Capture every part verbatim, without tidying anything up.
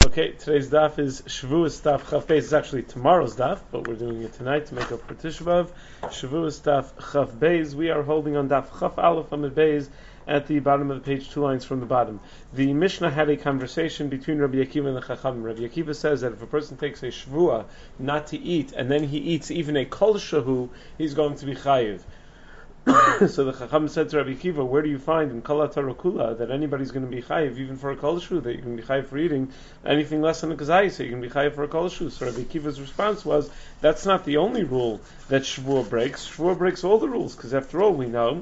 Okay, today's daf is Shavuos daf Chaf Beis. It's actually tomorrow's daf, but we're doing it tonight to make up for Tisha B'Av. Shavuos daf Chaf Beis. We are holding on daf Chaf Aleph Amud Beis at the bottom of the page, two lines from the bottom. The Mishnah had a conversation between Rabbi Akiva and the Chachamim. Rabbi Akiva says that if a person takes a Shavua not to eat, and then he eats even a Kol Shahu, he's going to be Chayiv. So the Chacham said to Rabbi Akiva, where do you find in Kala Tarakula that anybody's going to be chayiv even for a kol shu, that you can be chayiv for eating anything less than a kazai, so you can be chayiv for a kol shu? So Rabbi Akiva's response was, that's not the only rule that Shavuot breaks. Shavuot breaks all the rules, because after all we know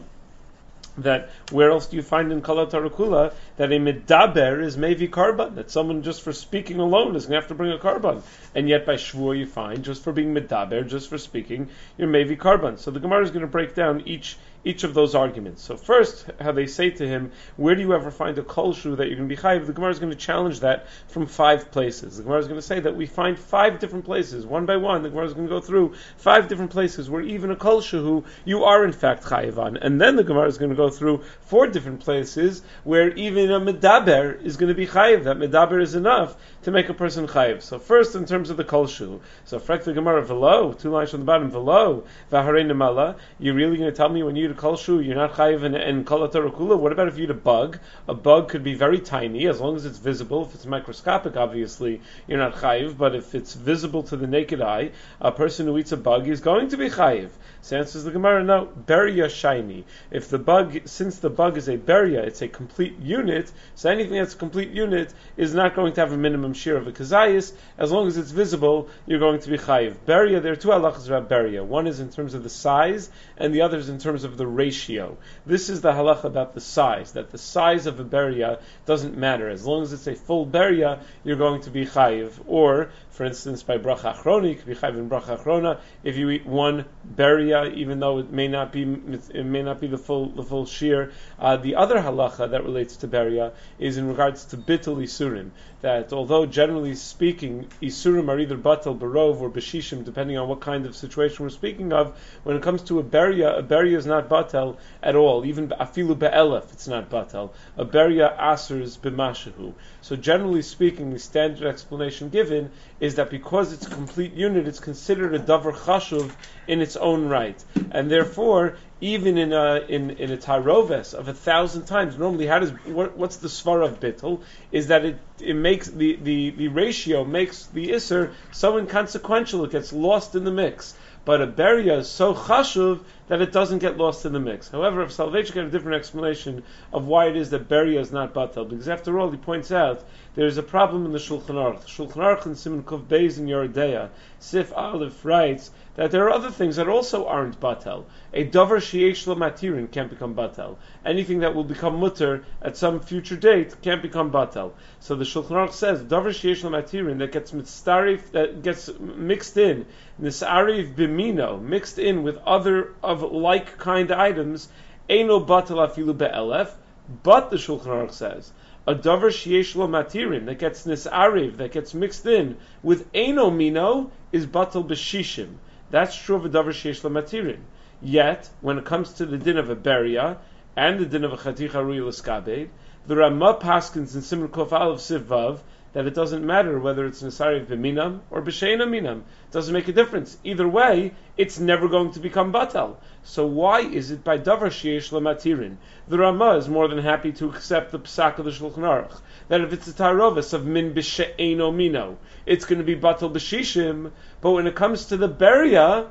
that where else do you find in Kala Tarakula that a medaber is mevi karban, that someone just for speaking alone is going to have to bring a karban, and yet by Shavuot you find just for being medaber, just for speaking, you're mevi karban. So the Gemara is going to break down each each of those arguments. So first, how they say to him, where do you ever find a kol shu that you're going to be chayiv? The Gemara is going to challenge that from five places. The Gemara is going to say that we find five different places, one by one. The Gemara is going to go through five different places where even a kol shu you are in fact chayiv on, and then the Gemara is going to go through four different places where even a medaber is going to be chayiv. That medaber is enough to make a person chayiv. So first, in terms of the kol shu, so frek the Gemara velo, two lines from the bottom, velo v'harei nemala. You're really going to tell me when you eat a kol shu you're not chayiv in, in kol tarakula? What about if you eat a bug? A bug could be very tiny, as long as it's visible. If it's microscopic, obviously you're not chayiv. But if it's visible to the naked eye, a person who eats a bug is going to be chayiv. So answers the Gemara, no, beria shiny. If the bug, since the bug is a beria, it's a complete unit, so anything that's a complete unit is not going to have a minimum share of a kazayis. As long as it's visible, you're going to be chayiv. Beria, there are two halachas about beria. One is in terms of the size, and the other is in terms of the ratio. This is the halacha about the size, that the size of a beria doesn't matter. As long as it's a full beria, you're going to be chayiv. Or, for instance, by bracha achrona, you could be chayiv in bracha achrona if you eat one beria, even though it may not be it may not be the full the full shear. Uh, the other halacha that relates to beria is in regards to bittul isurim. That although generally speaking, isurim are either batal barov or beshishim, depending on what kind of situation we're speaking of. When it comes to a beria, a beria is not batal at all. Even afilu be'elef, it's not batal. A beria asers b'mashahu. So generally speaking, the standard explanation given is that because it's a complete unit, it's considered a davar chashuv in its own right, and therefore, even in a in, in a taroves of a thousand times, normally, how does what, what's the svar of bittul? Is that it it makes the, the, the ratio makes the iser so inconsequential, it gets lost in the mix. But a beria is so chashuv that it doesn't get lost in the mix. However, if Soloveitchik had a different explanation of why it is that beria is not batal, because after all, he points out there's a problem in the Shulchan Aruch. The Shulchan Aruch in Siman Kuf Beis in Yeridea, Sif Aleph writes that there are other things that also aren't batal. A davar sheyesh lo matirin can't become batal. Anything that will become mutter at some future date can't become batal. So the Shulchan Aruch says davar sheyesh lo matirin that gets mitzarif, that gets mixed in nisarif bimino, mixed in with other of like kind items, eino batal afilu be'elef. But the Shulchan Aruch says a davar sheyesh lo matirin that gets nisariv, that gets mixed in with eino mino, is batal b'shishim. That's true of a davar sheyesh lo matirin. Yet, when it comes to the din of a beria and the din of a chaticha rui l'skabed, the Ramah paskins in Siman Kuf Aleph Siv Vav that it doesn't matter whether it's nisariv b'minam or b'sheina minam. It doesn't make a difference. Either way, it's never going to become batal. So why is it by davar sheyesh lo matirin? The Ramah is more than happy to accept the psak of the Shulchan Aruch that if it's a tarovis of min b'she'eno mino, it's going to be batal b'shishim. But when it comes to the beria,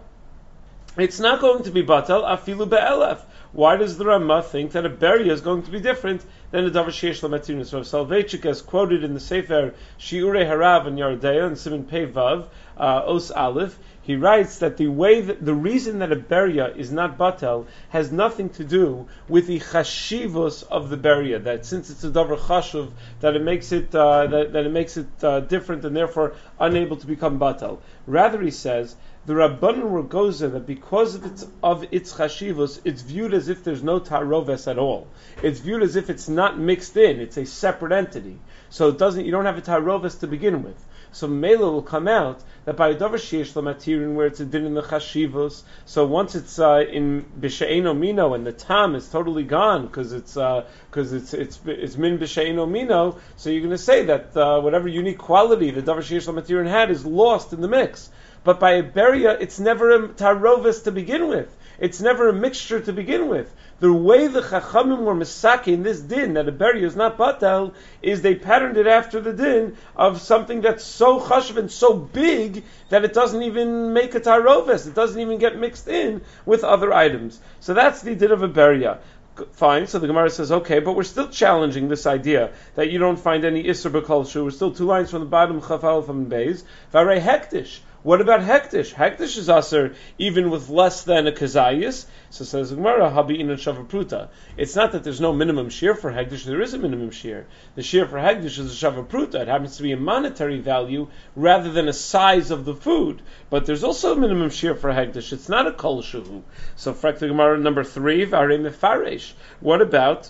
it's not going to be batal afilu be'elef. Why does the Ramah think that a beria is going to be different than a davar sheyesh lo matirin? So Soloveitchik has quoted in the Sefer Shiurei Harav and Yeridea and Siman Pei Vav uh, Os Aleph. He writes that the way that, the reason that a beria is not batal has nothing to do with the chashivus of the beria. That since it's a davar chashuv, that it makes it uh, that, that it makes it uh, different and therefore unable to become batal. Rather, he says the Rabbanan were gozer that because of its of its chashivus, it's viewed as if there's no taroves at all. It's viewed as if it's not mixed in; it's a separate entity. So it doesn't. You don't have a tarovis to begin with. So Mela will come out that by a davar sheish lamatirin, where it's a din in the chashivos. So once it's uh, in b'she'eno mino and the tam is totally gone because it's because uh, it's it's it's min b'she'eno mino. So you're going to say that uh, whatever unique quality the davar sheish lamatirin had is lost in the mix. But by a beria, it's never a tarovis to begin with. It's never a mixture to begin with. The way the Chachamim were misaki in this din, that a beria is not batal, is they patterned it after the din of something that's so chashav and so big that it doesn't even make a taroves. It doesn't even get mixed in with other items. So that's the din of a beria. Fine, so the Gemara says, okay, but we're still challenging this idea that you don't find any Isser B'Kol Shu. We're still two lines from the bottom, Chaf Aleph and Beis. Varei Hektish. What about Hektish? Hektish is Aser even with less than a Kazayis. So says the Gemara, Habi Inan Shavapruta. It's not that there's no minimum shear for Hektish, there is a minimum shear. The shear for Hektish is a Shavapruta. It happens to be a monetary value rather than a size of the food. But there's also a minimum shear for Hektish. It's not a Kol Shuhu. So, Frak the Gemara number three, Varei Mefaresh. What about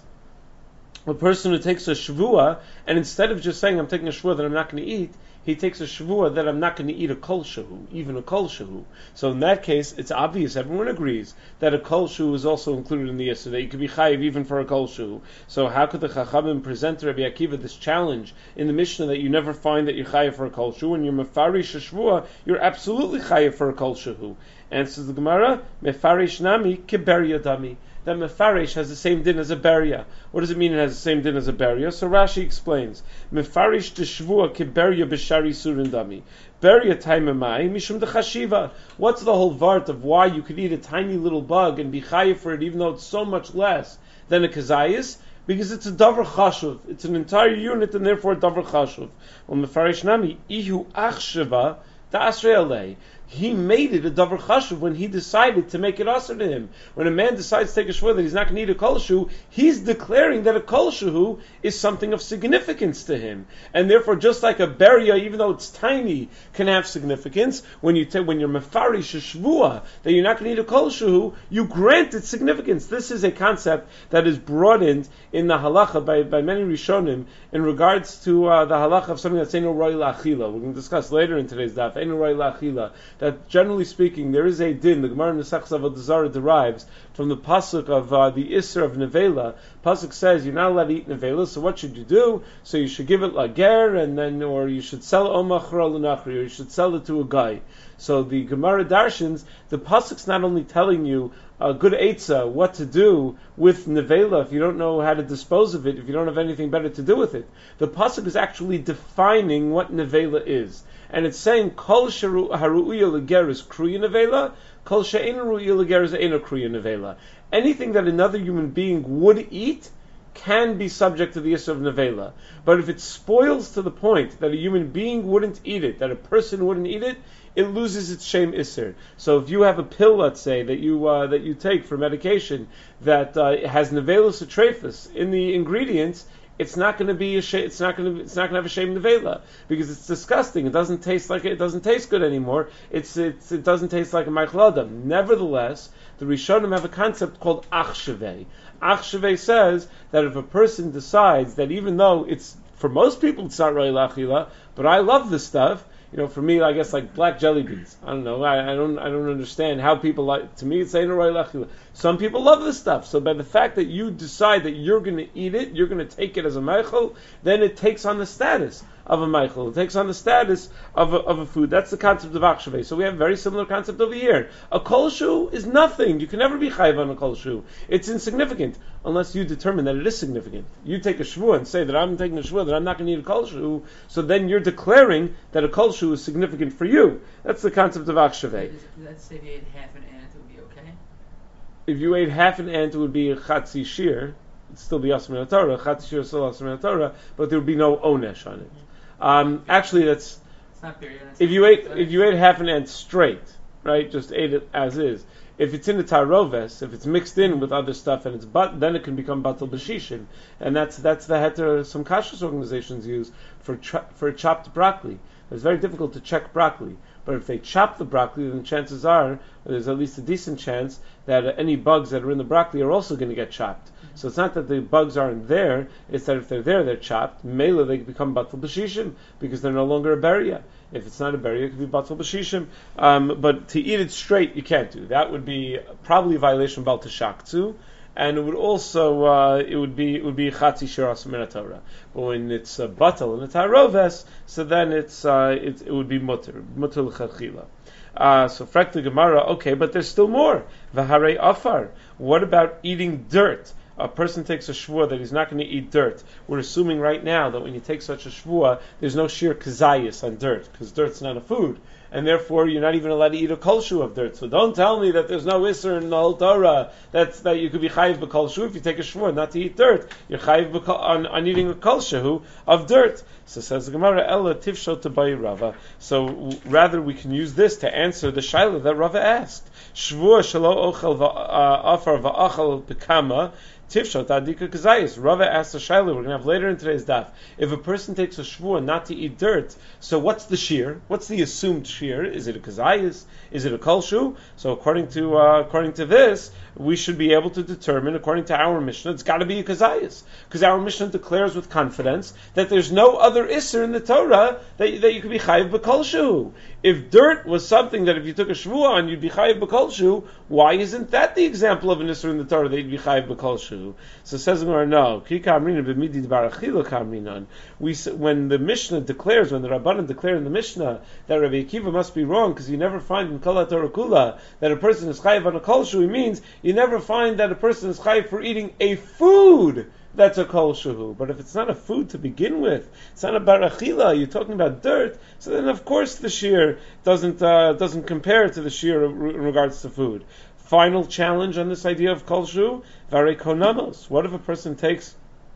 a person who takes a shvua, and instead of just saying, I'm taking a shvua that I'm not going to eat, he takes a shvua that I'm not going to eat a kol shahu, even a kol shahu. So in that case, it's obvious, everyone agrees, that a kol shahu is also included in the yisur, that you could be chayiv even for a kol shahu. So how could the Chachamim present to Rabbi Akiva this challenge in the Mishnah that you never find that you're chayiv for a kol shahu? When you're mefarish a shvua, you're absolutely chayiv for a kol shahu. Answers the Gemara, mefarish nami kiber yadami. That mefarish has the same din as a beria. What does it mean it has the same din as a beria? So Rashi explains, mefarish deshvua kiberia b'shari surindami. Beria taimamai mishum dechashiva. What's the whole vart of why you could eat a tiny little bug and be chayiv for it even though it's so much less than a kazayis? Because it's a davar chashuv. It's an entire unit and therefore a davar chashuv. Well, mefarish nami ihu achsheva da'asrei alei. He made it a davar chashuv when he decided to make it asr to him. When a man decides to take a shvur that he's not going to eat a kol shu, he's declaring that a kol shu is something of significance to him, and therefore, just like a beria, even though it's tiny, can have significance. When you ta- when you're mefarish a shvua that you're not going to eat a kol shu, you grant it significance. This is a concept that is broadened in the halacha by, by many rishonim in regards to uh, the halacha of something that's eino roi la'achila. We're going to discuss later in today's daf eino roi la'achila. That generally speaking, there is a din. The Gemara in the Masechta Avodah Zarah derives from the pasuk of uh, the Isser of Nevela. Pasuk says you're not allowed to eat Nevela, so what should you do? So you should give it lager, and then, or you should sell it omachra l'nachri, or you should sell it to a guy. So the Gemara darshans, the pasuk's not only telling you a good eitzah, what to do with nevela if you don't know how to dispose of it, if you don't have anything better to do with it. The pasuk is actually defining what nevela is. And it's saying, Kol haru'uya leger is kruya nevela, Kol she'en haru'uya leger is eino kruya nevela. Anything that another human being would eat can be subject to the issue of nevela. But if it spoils to the point that a human being wouldn't eat it, that a person wouldn't eat it, it loses its shame isser. So if you have a pill, let's say, that you uh, that you take for medication that uh, has nevelus atraphus in the ingredients, it's not going to be a sh- it's not going to it's not going to have a shame nevela because it's disgusting. It doesn't taste like it, it doesn't taste good anymore. It's, it's it doesn't taste like a meichel adam. Nevertheless, the Rishonim have a concept called achshevei. Achshevei says that if a person decides that even though it's for most people it's not roi la'achila, but I love this stuff. You know, for me, I guess like black jelly beans. I don't know. I, I don't. I don't understand how people like. To me, it's eino roi la'achila. Some people love this stuff. So by the fact that you decide that you're going to eat it, you're going to take it as a meichel, then it takes on the status of a meichel. It takes on the status of a, of a food. That's the concept of achshevei. So we have a very similar concept over here. A kol shu is nothing. You can never be chayiv on a kol shu. It's insignificant unless you determine that it is significant. You take a shvua and say that I'm taking a shvua that I'm not going to eat a kol shu. So then you're declaring that a kol shu is significant for you. That's the concept of achshevei. Let's say if you ate half an ant, it would be okay. If you ate half an ant, it would be a chatzi shir. It'd still be asur min haTorah. Chatzi shir is still asur min haTorah, but there would be no onesh on it. Um, actually, that's it's not period, if you ate if you ate half an ant straight, right? Just ate it as is. If it's in the taroves, if it's mixed in with other stuff and it's but, then it can become batal b'shishin, and that's that's the heter some kashrus organizations use for cho- for chopped broccoli. It's very difficult to check broccoli. But if they chop the broccoli, then chances are, there's at least a decent chance that uh, any bugs that are in the broccoli are also going to get chopped. Mm-hmm. So it's not that the bugs aren't there, it's that if they're there, they're chopped. Mela, they become batal b'shishim, because they're no longer a beria. If it's not a beria, it could be batal b'shishim. Um, but to eat it straight, you can't do. That would be probably a violation of bal tashaktu. And it would also, uh, it would be, it would be chatzi shiras min Torah. But when it's uh, batal and a taroves, so then it's, uh, it, it would be mutter, mutter l'chachila. Uh, so frak the Gemara, okay, but there's still more. V'harei afar. What about eating dirt? A person takes a shvua that he's not going to eat dirt. We're assuming right now that when you take such a shvua, there's no sheer kazayas on dirt, because dirt's not a food. And therefore, you're not even allowed to eat a kolshu of dirt. So don't tell me that there's no isser in the whole Torah that's, that you could be chayiv b'kolshu if you take a shvua not to eat dirt. You're chayiv on, on eating a kolshu of dirt. So says the Gemara, Ella tifsho tabai Rava. So rather we can use this to answer the shaila that Rava asked. Shvua shelo ochel afar va'achal bekama. Tifshot adika kazayis. Rava asked a shaila we're going to have later in today's daf. If a person takes a shvua not to eat dirt, so what's the shear? What's the assumed shear? Is it a kazayis? Is it a kolshu? So according to uh, according to this, we should be able to determine, according to our Mishnah, it's got to be a kazayis, because our Mishnah declares with confidence that there's no other isser in the Torah that, that you could be chayiv b'kolshu. If dirt was something that if you took a shvua on you'd be chayiv b'kolshu, why isn't that the example of an isser in the Torah that you'd be chayiv b'kolshu? So says the Gemara, no. We when the Mishnah declares, when the Rabbanan declare in the Mishnah that Rabbi Akiva must be wrong because you never find in Kol HaTorah Kula that a person is chayiv on a kolshu, it means you never find that a person is chayiv for eating a food that's a kol shuhu. But if it's not a food to begin with, it's not a barachila, you're talking about dirt, so then of course the shear doesn't uh, doesn't compare to the shear in regards to food. Final challenge on this idea of kol shuhu, vare konamos. What if a person takes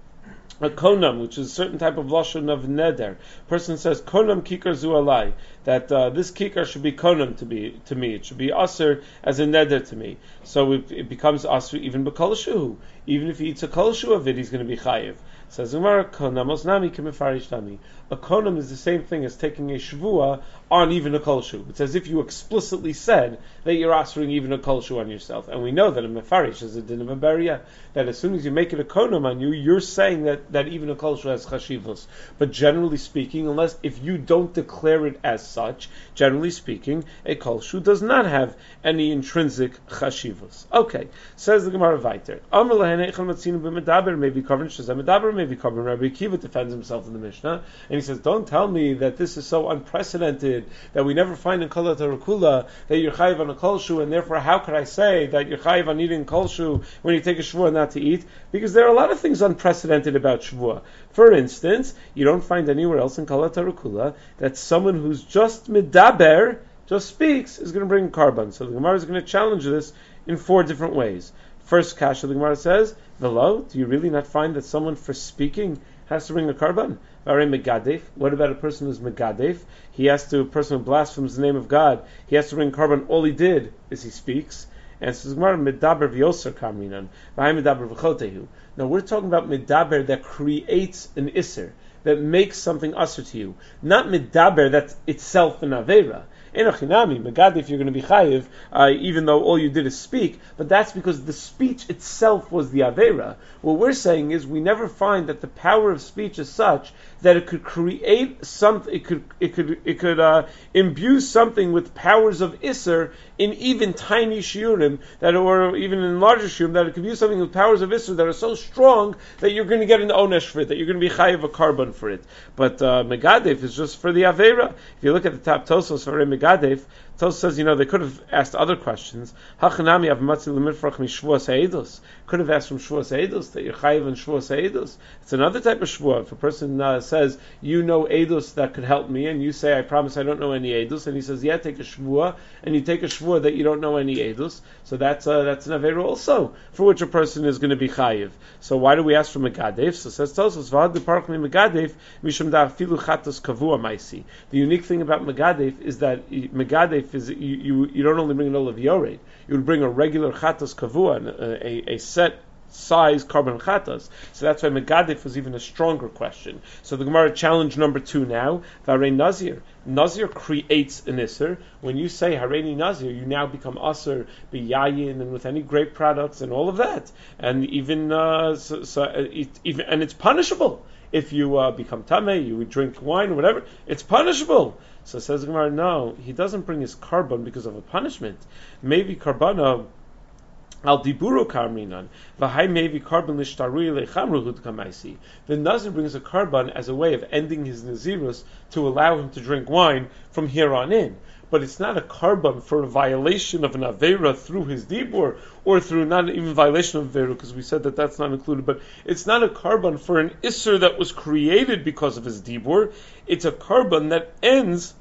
a konam, which is a certain type of lashon of neder? Person says konam kikar zu alai, that uh, this kikar should be konam to be to me. It should be aser as a neder to me. So it, it becomes aser even b'kol shuhu. Even if he eats a kol shu of it, he's going to be chayiv. Says Gemara, konamos nami kemefarish nami. A konam is the same thing as taking a shvua on even a kol shu. It's as if you explicitly said that you're asering even a kol shu on yourself. And we know that a mefarish is a din of a beria, that as soon as you make it a konam on you, you're saying that, that even a kol shu has chashivos. But generally speaking, unless if you don't declare it as such, generally speaking, a kol shu does not have any intrinsic chashivos. Okay, says the Gemara Vayter. Amar lahen eichel matzinu b'medaber maybe covered shazeh medaber maybe covered. Rabbi Akiva defends himself in the Mishnah, and he says, "Don't tell me that this is so unprecedented that we never find in Kol HaTorah Kula that you're chayiv on a kol shu, and therefore how could I say that you're chayiv on eating kol shu when you take a shvua not to eat? Because there are a lot of things unprecedented about shvua. For instance, you don't find anywhere else in Kol HaTorah Kula that someone who's just medaber, just speaks, is going to bring a carbon. So the Gemara is going to challenge this in four different ways. First kasha, the Gemara says, Velo, do you really not find that someone for speaking has to bring a carbon? Vare megadef. What about a person who's megadef? He has to, a person who blasphemes the name of God, he has to bring carbon. All he did is he speaks. And so Gemara medaber v'yoser kamrinan. V'hay medaber v'chotehu. Now we're talking about medaber that creates an isser, that makes something usher to you. Not medaber that's itself an avera. Enochinami, megadif, you're going to be chayiv, uh, even though all you did is speak, but that's because the speech itself was the avera. What we're saying is we never find that the power of speech is such that it could create something, it could, it could, it could uh, imbue something with powers of isser in even tiny shiurim, that or even in larger shiurim, that it could use something with powers of isser that are so strong that you're going to get an onesh for it, that you're going to be chayiv a carbon for it. But uh, megadif is just for the avera. If you look at the top Tosos for Megadef, Tosos says, you know, they could have asked other questions. Hachanami avmatzi lemitfrach mishvuas ha'edos. Could have asked from shvuas ha'edos that you're chayiv and shvuas ha'edos. It's another type of shvua. If a person uh, says, you know edos that could help me, and you say, I promise I don't know any edos, and he says, yeah, take a shvua, and you take a shvua that you don't know any edos, so that's uh, that's an avera also, for which a person is going to be chayiv. So why do we ask for megadef? So says Tosos, v'ad deparch mi megadef mishum da'afilu chatos kavua maisi. The unique thing about megadef is that megadef is you, you, you don't only bring an olav yored, you would bring a regular chatos kavua, a, a, a set size carbon chatas. So that's why Megadif was even a stronger question. So the Gemara challenge number two now, Varei Nazir. Nazir creates an Isser. When you say Hareini Nazir, you now become Asr, Biyayin, and with any grape products and all of that. And even, uh, so, so it, even and it's punishable. If you uh, become Tameh, you drink wine or whatever, it's punishable. So says the Gemara, no, he doesn't bring his carbon because of a punishment. Maybe Karbana Al diburu karminan, v'hai maybe carbon lishtarui lechamruhud kamaisi. The Nazir brings a carbon as a way of ending his nazirus to allow him to drink wine from here on in. But it's not a carbon for a violation of an avera through his dibur, or through not even violation of avera, because we said that that's not included. But it's not a carbon for an isser that was created because of his dibur. It's a carbon that ends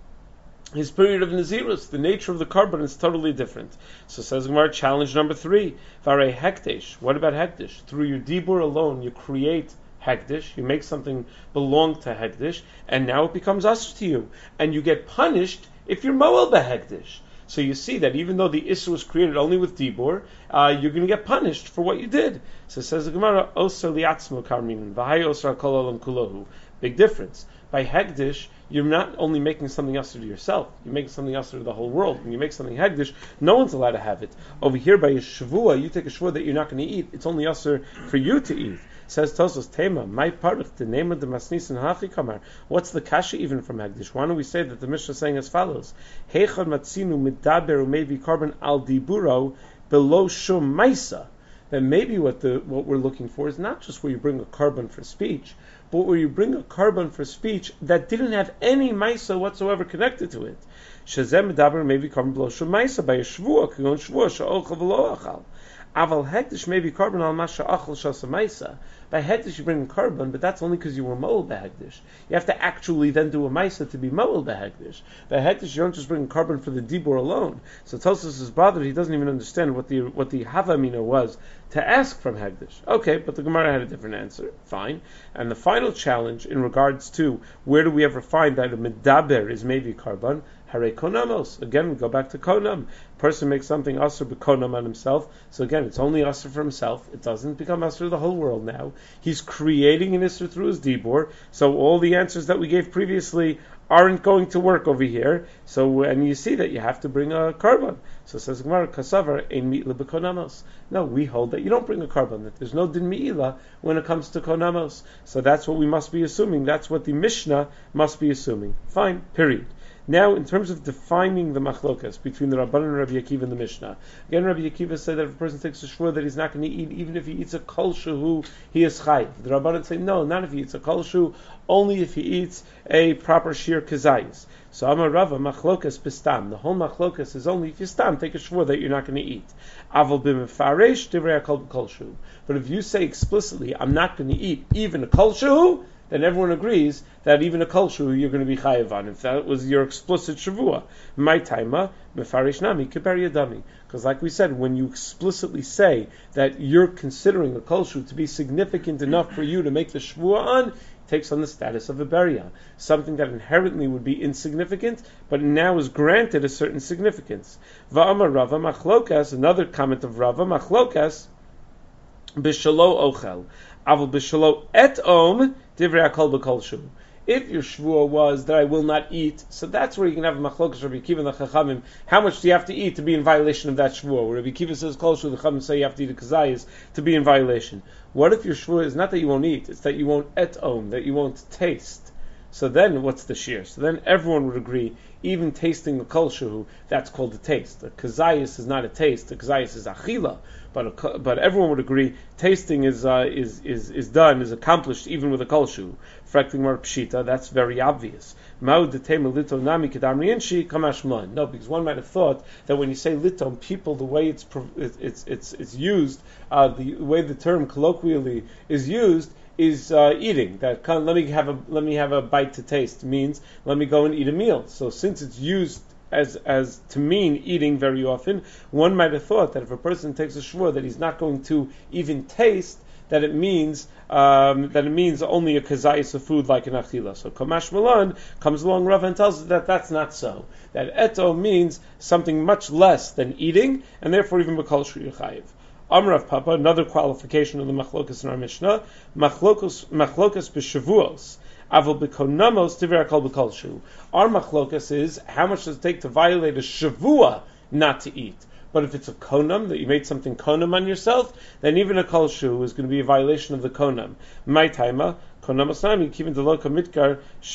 his period of Nazirus. The nature of the carbon is totally different. So says Gemara, challenge number three. Varei hekdesh. What about hekdesh? Through your dibur alone, you create hekdesh. You make something belong to hekdesh, and now it becomes usher to you. And you get punished if you're moel behekdesh. So you see that even though the issur was created only with dibur, uh, you're going to get punished for what you did. So says the Gemara, osar liatzmo karminan, v'hai osar kol olam kulohu. Big difference. By hekdesh, you're not only making something usher to yourself, you're making something usher to the whole world. When you make something hekdesh, no one's allowed to have it. Over here, by a shavua, you take a shavua that you're not going to eat. It's only usher for you to eat. Says Tosos, Tema, my part the name of the masnis and hachi kamar. What's the kasha even from hekdesh? Why don't we say that the Mishnah is saying as follows? Heichad matzinu midaber umevi carbon al diburo below shum maisa. Then maybe what the what we're looking for is not just where you bring a carbon for speech, but where you bring a carbon for speech that didn't have any maisa whatsoever connected to it. Shazem medaber maybe carbon below shum maisa by a shvua kagon shvua sha'ochal v'lo achal. Aval hekdesh maybe carbon al masha achal shasa maisa. By hekdesh you bring a carbon, but that's only because you were moel behekdesh. You have to actually then do a maisa to be moel behekdesh. By hekdesh you don't just bring a carbon for the dibur alone. So Tosos is bothered. He doesn't even understand what the what the havamina was to ask from hekdesh. Okay, but the Gemara had a different answer. Fine. And the final challenge in regards to where do we ever find that a medaber is maybe carbon? Hare konamos. Again, we go back to konam. Person makes something asr b'konam on himself. So again, it's only asr for himself. It doesn't become asr to the whole world now. He's creating an isr through his dibur. So all the answers that we gave previously aren't going to work over here. So and you see that you have to bring a carbon. So it says Gemara, kasavar ein mitla b'konamos. No, we hold that you don't bring a carbon. That there's no din mi'ila when it comes to konamos. So that's what we must be assuming. That's what the Mishnah must be assuming. Fine. Period. Now, in terms of defining the machlokas between the Rabbanan and Rabbi Akiva and the Mishnah, again, Rabbi Akiva said that if a person takes a shvur that he's not going to eat, even if he eats a kol shehu, he is chayiv. The Rabbanan say no, not if he eats a kol shehu, only if he eats a proper shir kazayis. So Amar Rava machlokas pistam. The whole machlokas is only if you stam take a shvur that you're not going to eat. Aval b'mefaresh divrei hakol kol shehu. But if you say explicitly, I'm not going to eat even a kol shehu, then everyone agrees that even a kol shehu you're going to be chayav on. If that was your explicit shavua, my taima mefarish nami kiper yadami. Because, like we said, when you explicitly say that you're considering a kol shehu to be significant enough for you to make the shavua on, it takes on the status of a beria, something that inherently would be insignificant, but now is granted a certain significance. Va'amar Rava machlokas. Another comment of Rava machlokas b'shalo ochel. Aval b'shalo et om divrei hakol b'kol shu. If your shvua was that I will not eat, so that's where you can have a machlokas Rabbi Akiva and the Chachamim. How much do you have to eat to be in violation of that shvua? Where Rabbi Akiva says kol shu, the Chachamim say you have to eat a kazayis to be in violation. What if your shvua is not that you won't eat, it's that you won't et om, that you won't taste? So then, what's the shear? So then everyone would agree, even tasting the kol shehu, that's called a taste. The kazayis is not a taste, the kazayis is achila. But a, but everyone would agree, tasting is uh, is is is done, is accomplished even with a kol shehu. Frekting mar pshita, that's very obvious. Ma'u detema litom nami kedamri inshi kamash man. No, because one might have thought that when you say litom, people, the way it's it's it's it's used, uh, the way the term colloquially is used, is uh, eating. That let me have a let me have a bite to taste means let me go and eat a meal. So since it's used as as to mean eating very often, one might have thought that if a person takes a shvur that he's not going to even taste, that it means um, that it means only a kazayis of food like an achila. So Kamash Malan comes along Rav and tells us that that's not so. That eto means something much less than eating, and therefore even b'kol shu chayiv. Amrav Papa, another qualification of the machlokas in our Mishnah, machlokas machlokas b'shavuos. Aval b'konamos tiver kol b'kolshu. Our machlokas is how much does it take to violate a shavua not to eat. But if it's a konam, that you made something konam on yourself, then even a kolshu is going to be a violation of the konam. My taima, konamos nami, kivin deloka mitkar,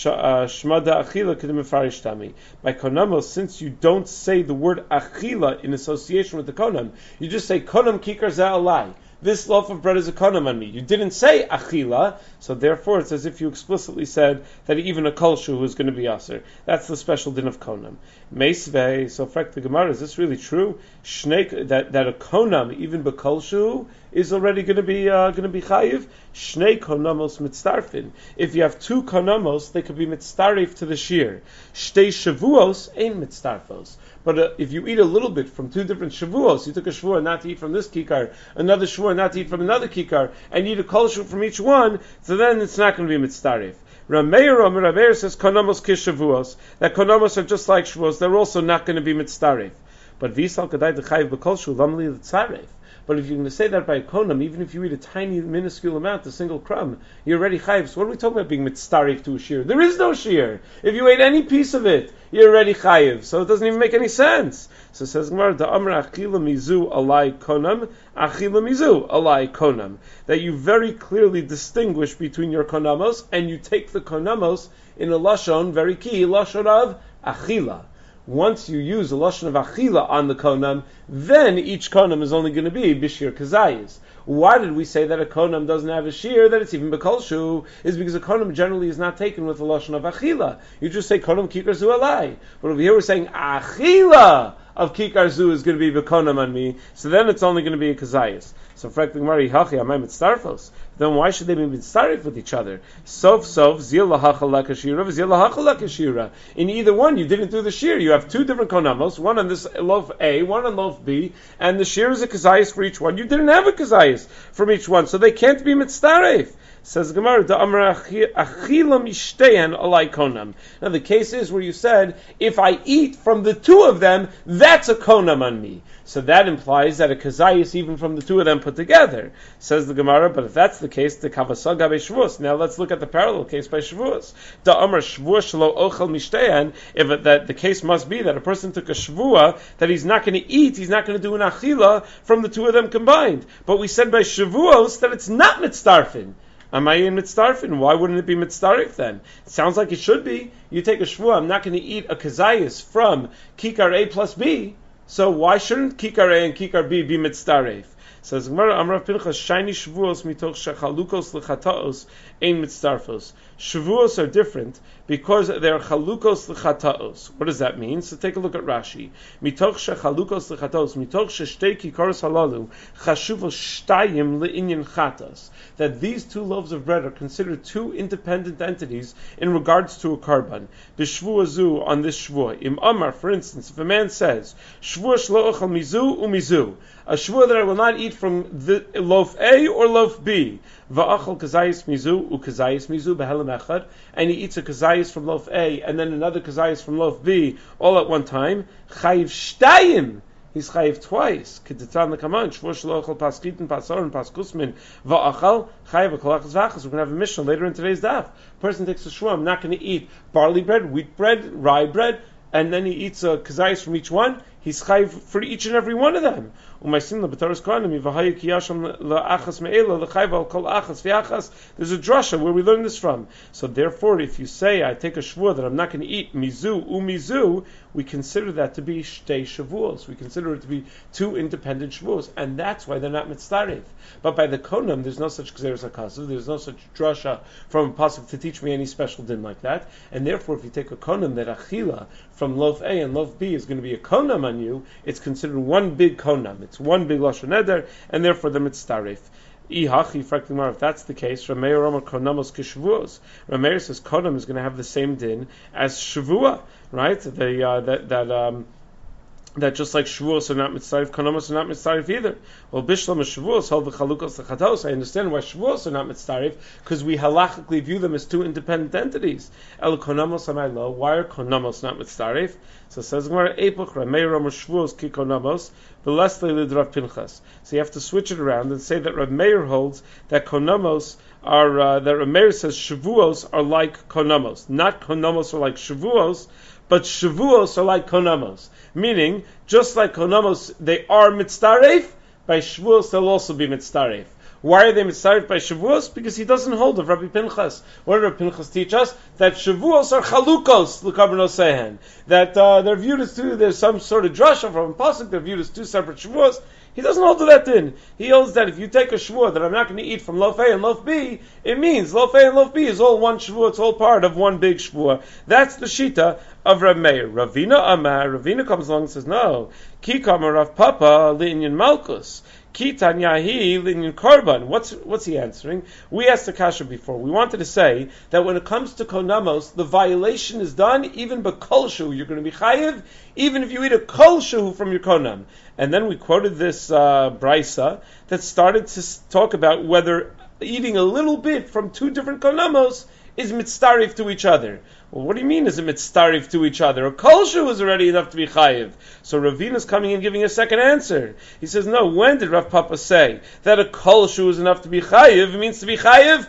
shmada achila kedim mefarish tami. By konamos, since you don't say the word achila in association with the konam, you just say konam kikar za'alai. This loaf of bread is a konam on me. You didn't say achila, so therefore it's as if you explicitly said that even a kolshu is going to be aser. That's the special din of konam. Meisvei, so frek the Gemara, is this really true? Shnei, that, that a konam, even bekolshu, is already going to be uh, going to be chayiv? Shnei konamos mitztarfin. If you have two konamos, they could be mitztarif to the shir. Shtei shavuos ein mitztarfos. But uh, if you eat a little bit from two different shavuos, you took a shavuot not to eat from this kikar, another shavuot not to eat from another kikar, and you eat a kolshu from each one, so then it's not going to be mitztarif. Rameir Omer Rameir says konamos kishavuos, that konamos are just like shavuos, they're also not going to be mitztarif. But visal kadai dechayiv b'kolshu lamli l'tzarif. But if you're going to say that by a konam, even if you eat a tiny, minuscule amount, a single crumb, you're already chayiv. So what are we talking about being mitztarif to a shear? There is no shear. If you ate any piece of it, you're already chayiv. So it doesn't even make any sense. So it says Gemara, da amra achila mizu alai konam, achila mizu alai konam. That you very clearly distinguish between your konamos, and you take the konamos in a lashon, very key, lashon of achila. Once you use a lashon of achila on the konam, then each konam is only going to be bishir kazayis. Why did we say that a konam doesn't have a shir, that it's even bekolshu? Is because a konam generally is not taken with a lashon of achila. You just say konam kikar zu alai. But over here we're saying achila of kikar zu is going to be bekonam on me, so then it's only going to be a kazayis. So frek the Gemara, hachi amay mitztarfos. Then why should they be mitztarif with each other? Sof sof zil lahachal lakashira, zil lahachal lakashira. In either one, you didn't do the shir. You have two different konamos, one on this loaf A, one on loaf B, and the shir is a kazayis for each one. You didn't have a kazayis from each one, so they can't be mitztarif. Says Gemara, da amar achila mishteyan alai konam. Now the case is where you said, if I eat from the two of them, that's a konam on me. So that implies that a kazayis even from the two of them put together. Says the Gemara, but if that's the case, the kavasag gabe shvuos. Now let's look at the parallel case by shvuos. Da amar shvuos shelo ochel mishteyan. If it, that the case must be that a person took a shvua that he's not going to eat, he's not going to do an achila from the two of them combined. But we said by shvuos that it's not mitztarfin. Amayin mitztarfin. Why wouldn't it be mitztarif then? It sounds like it should be. You take a shvuah, I'm not going to eat a kazayis from kikar A plus B, so why shouldn't kikar A and kikar B be mitztarif? Says Gemara, Amrav Pinchas, shiny shvuos mitoch shechalukos l'chataos ein mitztarfos. Shvuos are different because they're chalukos l'chataos. What does that mean? So take a look at Rashi. Mitoch shechalukos l'chataos, mitoch sheshtei kikaros halalu, chashuvos shtayim le'inyan chatas. That these two loaves of bread are considered two independent entities in regards to a karban. B'shvuah zu, on this shvuah. Im Amar, for instance, if a man says, shvuah shlo ochal mizu umizu, a shvuah that I will not eat from the loaf A or loaf B, va'achal kazayis mizu u kazayis mizu behelam echad, and he eats a kazayis from loaf A and then another kazayis from loaf B all at one time, chayiv shtayim, he's chayiv twice. K'titzan l'kaman shvuah shelo ochal pas chitin pas oren pas kusmin va'achal chayiv v'kolachas v'achas. We're going to have a mission later in today's daf. Person takes a shvuah, I'm not going to eat barley bread, wheat bread, rye bread, and then he eats a kazayis from each one. He's chayiv for each and every one of them. There's a drasha where we learn this from. So therefore, if you say, I take a shvuah that I'm not going to eat mizu u mizu, we consider that to be shtei shavuos. We consider it to be two independent shavuos, and that's why they're not mitztarif. But by the konam, there's no such gzeres hakasav, there's no such drasha from a pasuk to teach me any special din like that, and therefore, if you take a konam that achila from loaf A and loaf B is going to be a konam on you, it's considered one big konam. It's one big lashon eder, and therefore the mitztarif. Ihachi, fraktimar, if that's the case, Rameir Omer konamos kishvuos. Rameir says konam is going to have the same din as shavua, right? The, uh, that that um, that just like Shavuos are not mitzarif, Konamos are not mitzarif either. Well, Bishlam and Shavuos hold the Chalukos Lechatos. I understand why Shavuos are not mitzarif, because we halachically view them as two independent entities. El Konamos Amaylo, why are Konamos not mitzarif? So it says Gemara, Epoch Rameir Ramos Shavuos Ki Konamos, V'lesle Lid Rav Pinchas. So you have to switch it around and say that Rav Meir holds that Konamos are, uh, that Rav Meir says Shavuos are like Konamos. Not Konamos are like Shavuos, but Shavuos are like Konamos. Meaning, just like Konamos, they are mitzaref, by Shavuos they'll also be mitzaref. Why are they mitzaref by Shavuos? Because he doesn't hold of Rabbi Pinchas. What did Rabbi Pinchas teach us? That Shavuos are chalukos, l'kaberno sehen. That uh, they're viewed as two, there's some sort of drasha from a pasuk, they're viewed as two separate Shavuos. He doesn't hold to that din. He holds that if you take a Shavuot that I'm not going to eat from loaf A and loaf B, it means loaf A and loaf B is all one Shavuot, it's all part of one big Shavuot. That's the Shita of Rav Meir. Ravina Amar, Ravina comes along and says, no, Ki Kamar Rav Papa Li'inyan Malkus. Ki Tanyahi Li'inyan Karban. What's what's he answering? We asked the kasha before. We wanted to say that when it comes to Konamos, the violation is done even by Kol Shu. You're going to be chayiv, even if you eat a Kol Shu from your Konam. And then we quoted this uh, brisa that started to talk about whether eating a little bit from two different konamos is mitzarif to each other. Well, what do you mean is it mitzarif to each other? A kolshu is already enough to be chayiv. So Ravina is coming and giving a second answer. He says, no, when did Rav Papa say that a kolshu is enough to be chayiv? It means to be chayiv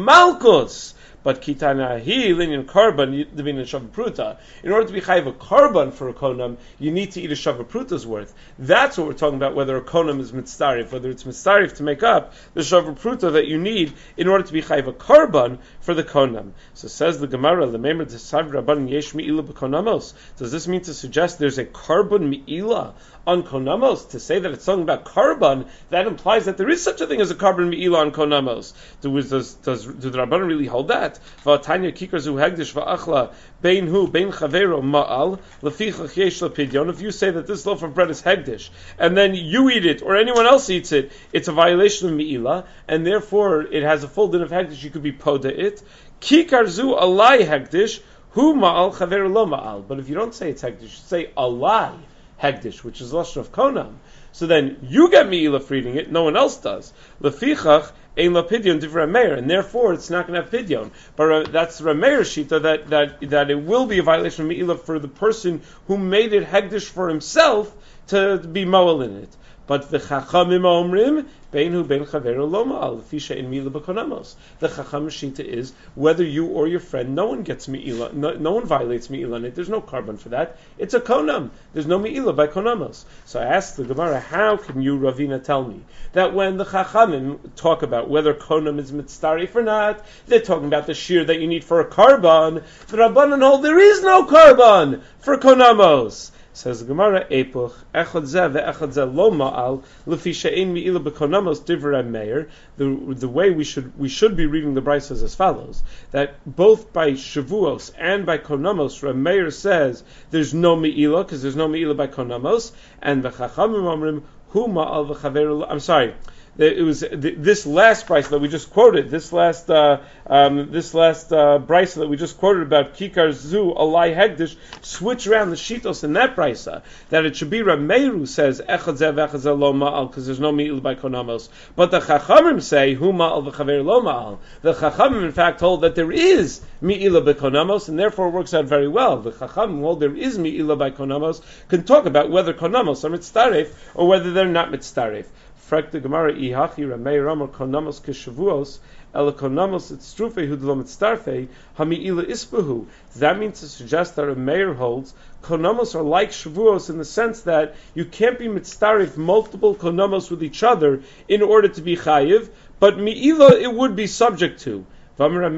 malkus. But kitana hi linyan karban devin shavapruta. In order to be chayiv a karban for a konam, you need to eat a shavapruta's worth. That's what we're talking about. Whether a konam is mitzarif, whether it's mitzarif to make up the shavapruta that you need in order to be chayiv a karban for the konam. So says the Gemara, lememer desav rabban yesh miila b'konamos. Does this mean to suggest there's a karban miila on konamos? To say that it's talking about karban, that implies that there is such a thing as a karban miila on konamos. Does does does do the rabban really hold that? V'atanya kikar zu hegdish v'achla bein hu bein chavero ma'al lefichach yesh lepidyon. If you say that this loaf of bread is hegdish and then you eat it or anyone else eats it, it's a violation of mi'ila, and therefore it has a full din of hegdish. You could be poda it. Kikar zu alai hegdish hu ma'al chavero lo ma'al. But if you don't say it's hegdish, you say alai hegdish, which is lashon of konam. So then you get mi'ila for eating it, no one else does. Lefichach ein la pidyon divrei Meir, and therefore it's not going to have pidyon. But uh, that's Rameir's shita that, that that it will be a violation of mi'ila for the person who made it hegdish for himself to be moel in it. But the chachamim omrim beinu ben chavero lo ma'al fisha in mi'ila b'konamos. The chacham shita is whether you or your friend, no one gets mi'ila, no, no one violates mi'ila in it. There's no karban for that. It's a konam. There's no mi'ila by konamos. So I asked the Gemara, how can you, Ravina, tell me that when the chachamim talk about whether konam is mitzarif or not, they're talking about the shear that you need for a karban. The Rabbanan hold there is no karban for konamos. Says the Gemara, Epoch, Echad Zeh ve'Echad Zeh lo ma'al, lefi she'ein mi'ila b'konamos divrei Meir. The the way we should we should be reading the brisa is as follows: that both by Shavuos and by Konamos, Rav Meir says there's no mi'ila because there's no mi'ila by Konamos, and the Chachamim omrim hu ma'al v'chaveru. I'm sorry. It was this last brisa that we just quoted. This last, uh, um, this last uh, brisa that we just quoted about Kikar Zu Alai Hegdish. Switch around the shitos in that brisa that it should be Rav Meir who says Echad Zeh ve'Echad Zeh lo ma'al because there's no mi'il by konamos. But the Chachamim say Hu ma'al v'chaver lo ma'al. The Chachamim in fact hold that there is mi'ila by konamos, and therefore it works out very well. The Chachamim hold there is mi'ila by konamos, can talk about whether konamos are mitzaref or whether they're not mitzaref. Frek the Gemara ihachi Ramei Ramar konamos keshavuos ela konamos etstrufe hudlo mitzarfe hami'ila ispahu. That means to suggest that Ramei holds konamos are like shavuos in the sense that you can't be mitzaref multiple konamos with each other in order to be chayiv, but mi'ila it would be subject to. But we know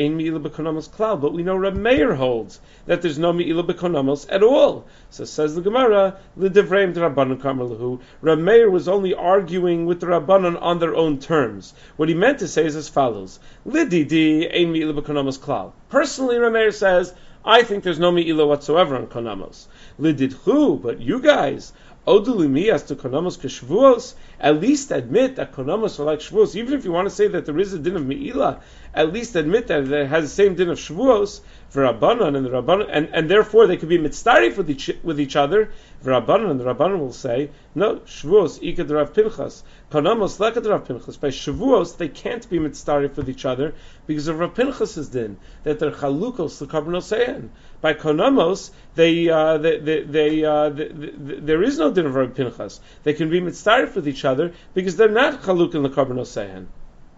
Rav Meir holds that there's no mi'ila b'konamos at all. So says the Gemara, l'divrei d'Rabbanan kamarlahu. Rav Meir was only arguing with the Rabbanan on their own terms. What he meant to say is as follows: Lididi ein mi'ila b'konamos klal. Personally, Rav Meir says, I think there's no mi'ila whatsoever on konamos. Lididhu, but you guys, Odulimi as to konamos keshvuos. At least admit that konamos are like shvuos. Even if you want to say that there is a din of meila, at least admit that it has the same din of shvuos for Rabbanan and the Rabbanan, and, and therefore they could be mitzdarif with each with each other. For Rabbanan and the Rabbanan will say, no, shvuos ikad Rav Pinchas, konamos lekad Rav Pinchas. By shvuos they can't be mitzdarif with each other because of Rav Pinchas's din that they're chalukos the karbanos. By konamos they uh, they they, they, uh, they, they, they there is no din of Rav Pinchas. They can be mitzdarif with each other because they're not chaluk in the karbanos.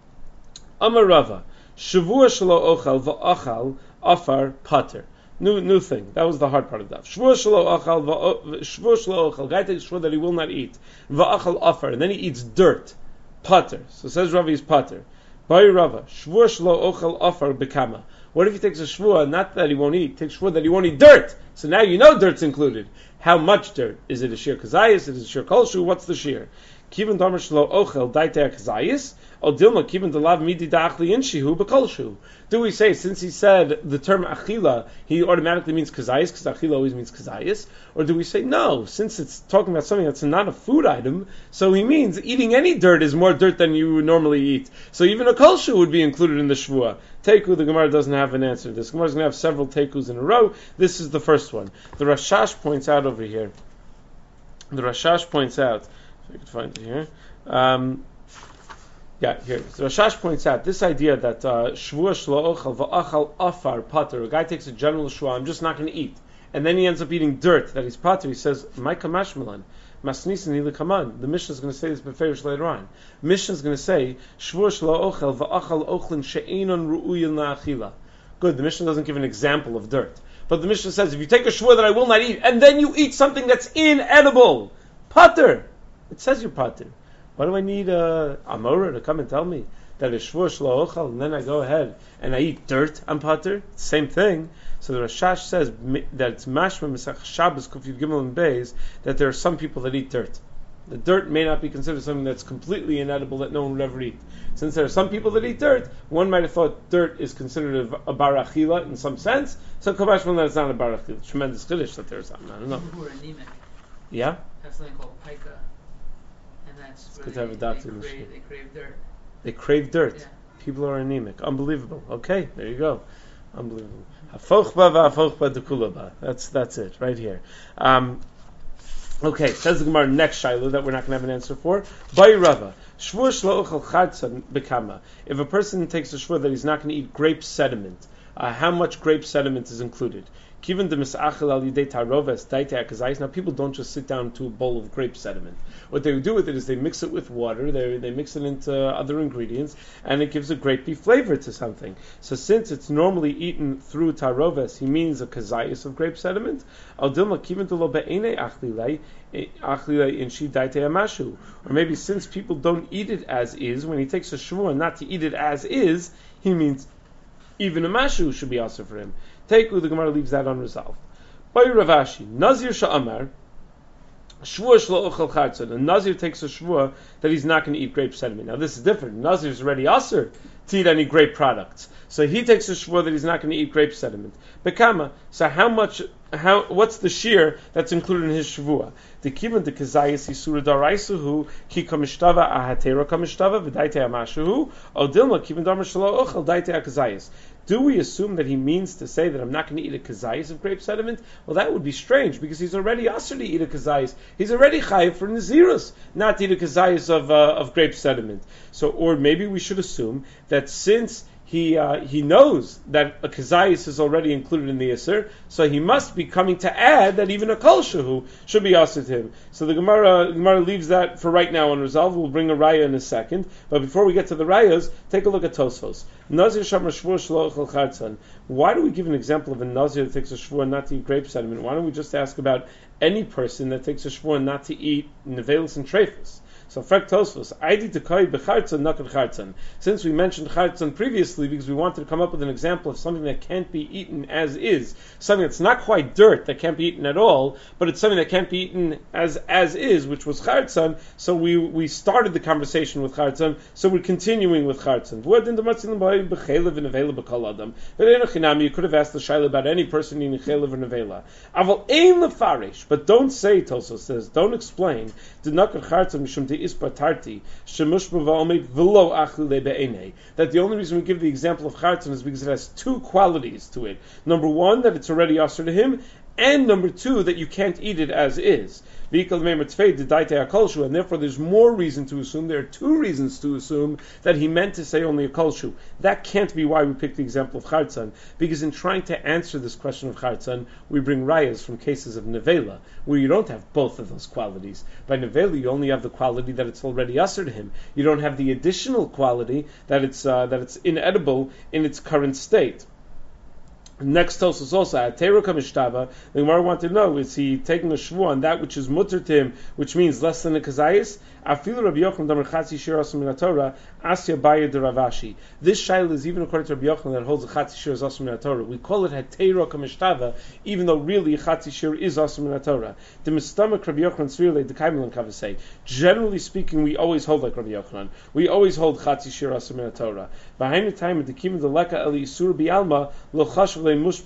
Amar Rava, shavua shelo ochal va'achal afar pater. New new thing. That was the hard part of that. Shvur shelo achal, shvur shelo achal. Guy takes shvur that he will not eat. Va'achal afar, and then he eats dirt. Pater. So says Rava is pater. By Rava, shvur shelo achal afar bekama. What if he takes a shvur, not that he won't eat, takes shvur that he won't eat dirt? So now you know dirt's included. How much dirt? Is it a shir kazayis? Is it a shir kolshu? What's the shir? Kivan damer shelo ochel daitei kazayis. O dilma kivan dalav midi da'achli inshihu bekolshu. Do we say, since he said the term achila, he automatically means kazayis, because achila always means kazayis? Or do we say, no, since it's talking about something that's not a food item, so he means eating any dirt is more dirt than you would normally eat. So even a kolshu would be included in the shvua. Teku, the Gemara doesn't have an answer. This Gemara is going to have several tekus in a row. This is the first one. The Rashash points out over here. The Rashash points out, if I could find it here. Um, Yeah, here. So Rashash points out this idea that shvua shlo ochal va'achal afar pater. A guy takes a general shvua, I'm just not going to eat, and then he ends up eating dirt that he's pater. He says, "My kamashmalan, masnisin ilikaman." The Mishnah is going to say this beferish later on. Mishnah is going to say shvua shlo ochal va'achal ochlin she'enon ru'uyin la'achila. Good. The Mishnah doesn't give an example of dirt, but the Mishnah says if you take a shvua that I will not eat, and then you eat something that's inedible, pater. It says you're pater. Why do I need a Amora to come and tell me that it's shvur shlo ochal, and then I go ahead and I eat dirt? I'm pater. Same thing. So the Rashash says that it's mashma Mesach Shabbos Kuf Yud Gimel and Beis that there are some people that eat dirt. The dirt may not be considered something that's completely inedible that no one would ever eat. Since there are some people that eat dirt, one might have thought dirt is considered a, a barachila in some sense. So kamashma that it's not a barachila. Tremendous chiddush that there's something. I don't know. People who are anemic Yeah. have something called pica. That's good where to they, have a doctor they, in the crave, shul. they crave dirt. They crave dirt. Yeah. People are anemic. Unbelievable. Okay, there you go. Unbelievable. Hafochba v'hafochba dekulaba. That's that's it right here. Um, okay, says the Gemara next Shiloh that we're not going to have an answer for. By Rava, shvur shlo ochel chadsan bekama. If a person takes a shvur that he's not going to eat grape sediment, uh, how much grape sediment is included? Given the misachel al yidei taroves daitei akazayis. Now people don't just sit down to a bowl of grape sediment. What they do with it is they mix it with water. They they mix it into other ingredients, and it gives a grapey flavor to something. So since it's normally eaten through taroves, he means a kazayis of grape sediment. Al dilma given to lo be'enei achlilei achlilei in shi daitei amashu. Or maybe since people don't eat it as is, when he takes a shvur not to eat it as is, he means even a mashu should be also for him. Teku, the Gemara leaves that unresolved. By Ravashi, Nazir Sha'amar, Shvur Shlo Ochel Chartzon. A Nazir takes a shvur that he's not going to eat grape sediment. Now this is different. Nazir is already asur to eat any grape products. So he takes a shvur that he's not going to eat grape sediment. Bekama, so how much, how, what's the shear that's included in his shvur? The kivan the kazayis yisura daraisuhu ki kamishtava ahatera kamishtava v'daitei amashuhu odilma kivan damar shlo ochel daitei akazayis. Do we assume that he means to say that I'm not going to eat a kazayis of grape sediment? Well, that would be strange because he's already asur to eat a kazayis. He's already chayiv for nazirus, not to eat a kazayis of uh, of grape sediment. So, or maybe we should assume that since he uh, he knows that a kazayis is already included in the Yisr, so he must be coming to add that even a kol shehu should be asur to him. So the Gemara Gemara leaves that for right now unresolved. We'll bring a raya in a second. But before we get to the rayas, take a look at Tosfos. Nazir shamar shvur shlo ochel chartzon. Why do we give an example of a Nazir that takes a shvur not to eat grape sediment? Why don't we just ask about any person that takes a shvur not to eat nevelis and treifus? So frek Tosfos, Aidi Tekoi Bechartzan Nakad Chartzan. Since we mentioned Chartzan previously, because we wanted to come up with an example of something that can't be eaten as is, something that's not quite dirt that can't be eaten at all, but it's something that can't be eaten as as is, which was Chartzan. So we we started the conversation with Chartzan, so we're continuing with Chartzan. You could have asked the Shaila about any person eating Chelev or Nevela. Aval ein lefarish, but don't say, Tosos says, don't explain. That the only reason we give the example of Chartzan is because it has two qualities to it. Number one, that it's already usher to him, and number two, that you can't eat it as is. And therefore there's more reason to assume, there are two reasons to assume that he meant to say only a kolshu. That can't be why we picked the example of Chartzan, because in trying to answer this question of Chartzan, we bring rayas from cases of Nevela, where you don't have both of those qualities. By Nevela, you only have the quality that it's already usher to him. You don't have the additional quality that it's uh, that it's inedible in its current state. Next Tosos also at Teruka Mishtava. The Gemara wanted to know, is he taking a shvu on that which is mutter to him, which means less than a kazayis? Afilu Rabbi Yochanan Damar Chatzi Shir Asum Min Torah Asya Baya de Ravashi. This shaila is even according to Rabbi Yochanan that holds a Chatzi Shir is Asum Min Torah. We call it Teruka Mishtava, even though really a Chatzi Shir is Asum Min Torah. The Mistamak Rabbi Yochanan Tzvirle the Kaimilan Kavasei. Generally speaking, we always hold like Rabbi Yochanan. We always hold Chatzi Shir Asum Min Torah. Behind the time of the Kim the Leka Eli Isur Bialma Lo Chashav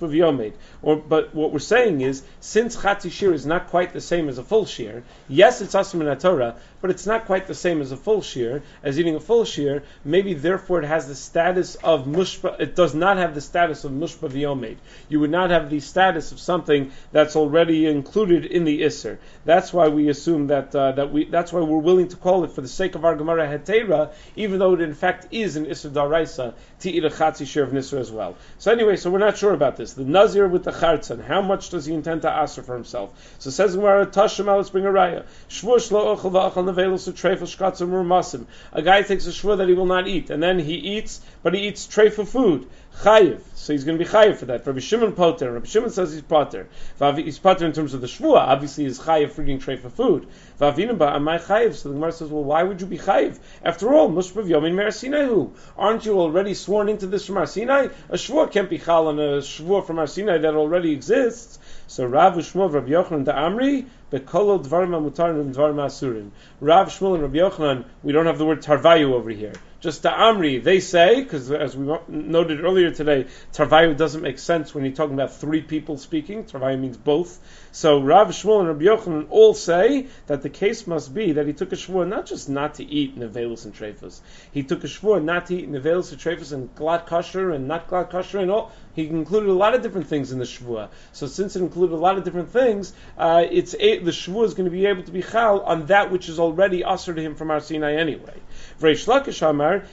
or, but what we're saying is, since Chatzi Shir is not quite the same as a full shir, yes, it's Asum in Torah, but it's not quite the same as a full shir, as eating a full shir, maybe therefore it has the status of mushba, it does not have the status of mushba v'yomed. You would not have the status of something that's already included in the Isser. That's why we assume that, uh, that we, that's why we're willing to call it, for the sake of our Gemara Hetera, even though it in fact is an Isser Daraisa, to eat a Chatzi Shir of Nisr as well. So anyway, so we're not sure about this. The Nazir with the Chartzan, how much does he intend to answer for himself? So says Gemara, Tashem, let's bring a raya. Shvur shlo ochel va'achal nevelos u'treifel shkatzim urmasim. A guy takes a shvur that he will not eat, and then he eats, but he eats treifel food. Chayiv, so he's going to be chayiv for that. Rabbi Shimon poter. Rabbi Shimon says he's poter. He's poter in terms of the shvua. Obviously, he's chayiv for eating treifel food. V'avinu ba amai chayiv. So the Gemara says, well, why would you be chayiv? After all, mushpav yomin mer Sinai hu. Aren't you already sworn into this from Har Sinai? A shvua can't be chal on a shvua from Har Sinai that already exists. So Rav Shmuel, Rabbi Yochanan da Amri, bekolo dvarim amutarim and dvarim asurim. Rav Shmuel and Rabbi Yochanan, we don't have the word tarvayu over here. Just the Amri, they say, because as we noted earlier today, Tarvayu doesn't make sense when you're talking about three people speaking. Tarvayu means both. So Rav Shmuel and Rabbi Yochanan all say that the case must be that he took a shvur not just not to eat nevelos and treifos. He took a shvur not to eat nevelos and treifos and glad kosher and not glad kosher and all. He included a lot of different things in the shvur. So since it included a lot of different things, uh, it's a, the shvur is going to be able to be chal on that which is already usher to him from Har Sinai anyway. Reish Lakish Amar,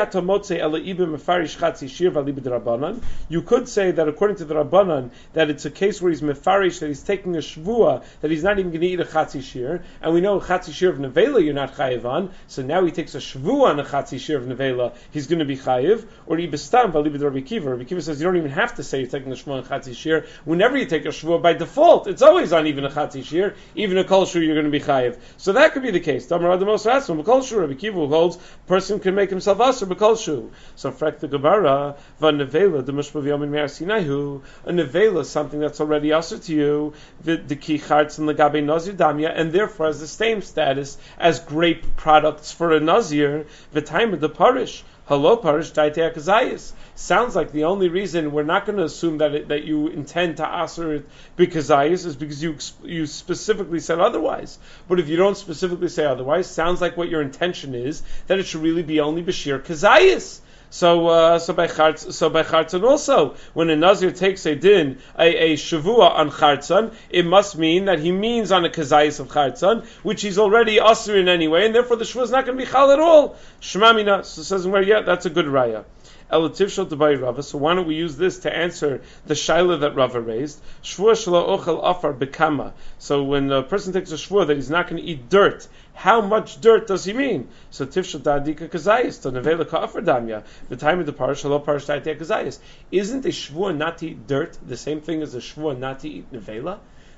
you could say that according to the Rabbanan, that it's a case where he's mefarish, that he's taking a shvua, that he's not even going to eat a chatzi shir, and we know a chatzi shir of nevela you're not chayiv on, so now he takes a shvua on a chatzi shir of nevela, he's going to be chayiv, or ibestam v'alibid Rabbi Kiva. Rabbi Kiva says you don't even have to say you're taking a shvua on a chatzi shir. Whenever you take a shvua, by default, it's always on even a chatzi shir, even a kol shur you're going to be chayiv. So that could be the case. Damar Adamos Ratzon, kol shur, Rabbi Kiva holds, person can make himself asur b'kol shur. So frek the Gemara, v'nevela the mushpav yomin me'ar Sinaihu, a nevela something that's already asur to you, the the ki chartz and legabe nazir damya, and therefore has the same status as grape products for a nazir. The time of the parish. Hello, parish daitei akazayis. Sounds like the only reason we're not going to assume that it, that you intend to asur it b'kazayis is because you you specifically said otherwise. But if you don't specifically say otherwise, sounds like what your intention is that it should really be only b'shir kazayis. So, uh, so by chartz, so by chartzan also, when a nazir takes a din, a, a shavua on chartzan, it must mean that he means on a kazayis of chartzan, which he's already asur in anyway, and therefore the shuvah is not going to be chal at all. Shmamina, so says where, yeah, that's a good raya. Elativshal Debai Rava. So why don't we use this to answer the shaila that Rava raised? Shvur shelo ochel afar bekama. So when a person takes a shvur that he's not going to eat dirt, how much dirt does he mean? So tifshal da'adika kazayis to nevela ka'afar damya. The time of the parish shelo parish da'adika kazayis. Isn't a shvur not to eat dirt the same thing as a shvur not to eat nevela?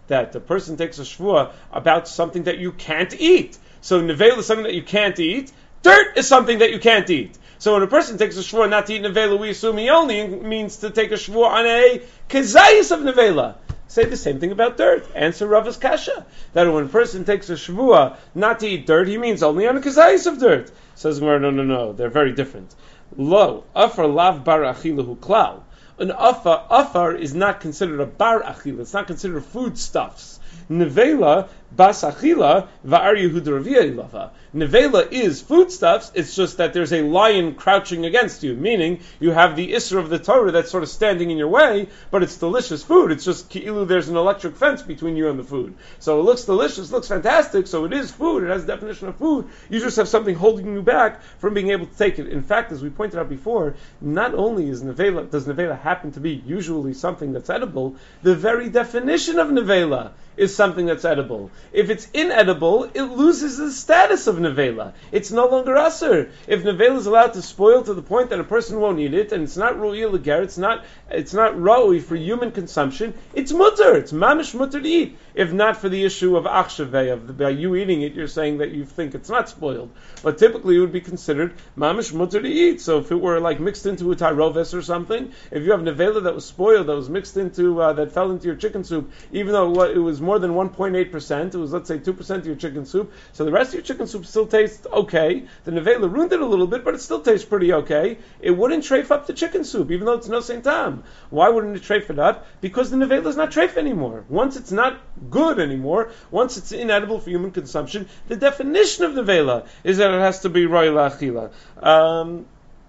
that the person takes a shvua about something that you can't eat. So nevela is something that you can't eat. Dirt is something that you can't eat. So when a person takes a shvua not to eat nevela, we assume he only means to take a shvua on a kezayis of nevela. Say the same thing about dirt. Answer Rava's kasha. That when a person takes a shvua not to eat dirt, he means only on a kezayis of dirt. Says Gemara, no, no, no. They're very different. Lo, afar lav bar achilahu klal. An afar, afar is not considered a bar achila. It's not considered foodstuffs. Nevela bas achila va'ar Yehuda Ravia ilava. Nevela is foodstuffs, it's just that there's a lion crouching against you, meaning you have the Isra of the Torah that's sort of standing in your way, but it's delicious food. It's just ki'ilu there's an electric fence between you and the food. So it looks delicious, looks fantastic, so it is food, it has a definition of food. You just have something holding you back from being able to take it. In fact, as we pointed out before, not only is nevela, does nevela happen to be usually something that's edible, the very definition of nevela is something that's edible. If it's inedible, it loses the status of nevela. It's no longer aser. If nevela is allowed to spoil to the point that a person won't eat it, and it's not ru'il l'ger, it's not it's not ra'ui for human consumption, it's mutter. It's mamish mutter to eat. If not for the issue of achshavei, of the, by you eating it, you're saying that you think it's not spoiled. But typically it would be considered mamish mutter to eat. So if it were like mixed into a tyroves or something, if you have nevela that was spoiled, that was mixed into, uh, that fell into your chicken soup, even though it was more than one point eight percent, it was let's say two percent of your chicken soup, so the rest of your chicken soup still tastes okay. The nevela ruined it a little bit, but it still tastes pretty okay. It wouldn't treif up the chicken soup, even though it's no same time. Why wouldn't it treif it up? Because the nevela is not treif anymore. Once it's not good anymore, once it's inedible for human consumption, the definition of nevela is that it has to be roy la'achila. Um,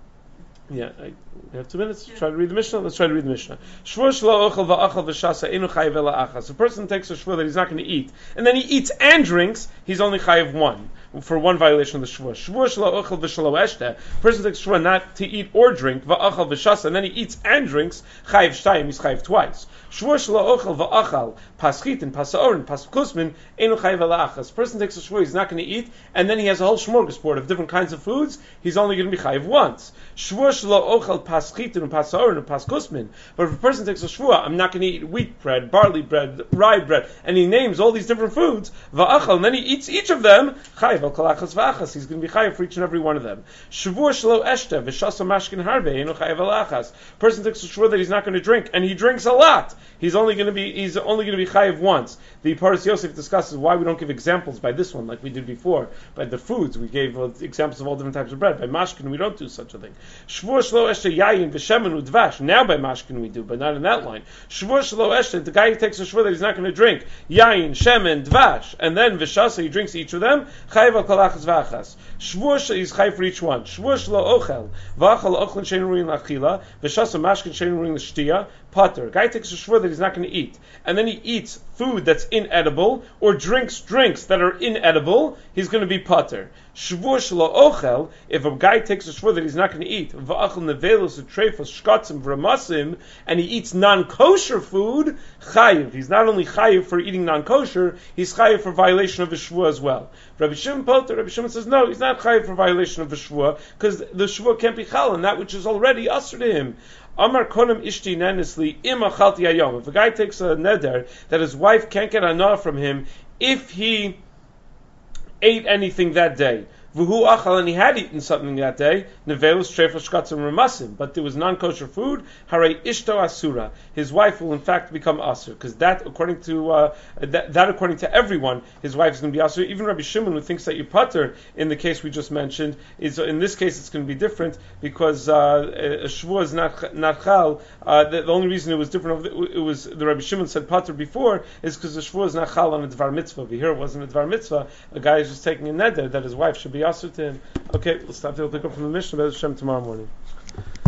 yeah, I we have two minutes to try to read the Mishnah. Let's try to read the Mishnah. Shvur shelo ochel va'achal v'shasa enu chayiv ela achas. A person takes a shvur that he's not going to eat, and then he eats and drinks, he's only chayiv one, for one violation of the shvur. Shvur shelo ochel v'shelo eshte. A person takes a shvur not to eat or drink, va'achal v'shasa, and then he eats and drinks, chayiv shtayim, he's chayiv twice. Shvur shelo ochel va'achal, paschit and pasaor and paskusmin, enu chayiv ela achas. A person takes a shvur, he's not going to eat, and then he has a whole smorgasbord of different kinds of foods, he's only going to be chayiv once. Shvur shelo ochel paschitin and pasaor and paskusmin. But if a person takes a shvua, I'm not going to eat wheat bread, barley bread, rye bread, and he names all these different foods, va'achal, and then he eats each of them, chayiv al kol achas v'achas. He's going to be chayiv for each and every one of them. Shvua shelo eshte v'shasa mashkin harbe enu chayiv al achas. Person takes a shvua that he's not going to drink, and he drinks a lot. He's only going to be he's only going to be chayiv once. The Paras Yosef discusses why we don't give examples by this one like we did before. By the foods, we gave uh, examples of all different types of bread. By mashkin, we don't do such a thing. Shvua shelo eshte yayin v'shemen udvash. Now by mashkin we do, but not in that line. Shvur shelo eshte, the guy who takes a shvur that he's not going to drink, yayin, shemen, dvash, and then v'shasa, he drinks each of them, chayiv al kol achas v'achas. Shvur, he's chayiv for each one. Shvur shelo ochel, v'achal ochlin shein ruin l'achila, v'shasa mashkin shein ruin l'shtiya, pater. A guy takes a shvur that he's not going to eat, and then he eats food that's inedible, or drinks drinks that are inedible, he's going to be pater. Shvur shelo ochel, if a guy takes a shvur that he's not going to eat, v'achal nevelos u'treifos shkatzim v'ramasim, and he eats non-kosher food, chayiv. He's not only chayiv for eating non-kosher, he's chayiv for violation of his shvur as well. Rabbi Shimon Poter, Rabbi Shimon says no, he's not chayiv for violation of the shvur, because the shvur can't be chal, and that which is already usher to him. Amar konim ishti nenisli im achalti hayom. If a guy takes a neder that his wife can't get anah from him if he ate anything that day, V'hu achal, and he had eaten something that day, nevelus trefos shkatzim remasim, but there was non-kosher food, harei ishto asura. His wife will in fact become asur, because that, according to uh, that, that, according to everyone, his wife is going to be asur. Even Rabbi Shimon, who thinks that you pater in the case we just mentioned, is in this case it's going to be different because uh, a shvua is not not chal. Uh, the, the only reason it was different, it was the Rabbi Shimon said pater before, is because the shvua is not chal on a dvar mitzvah. Here it wasn't a dvar mitzvah. A guy is just taking a neder that his wife should be asur to him. Okay, we'll stop there. We'll pick up from the Mishnah. Be'ez Hashem tomorrow morning.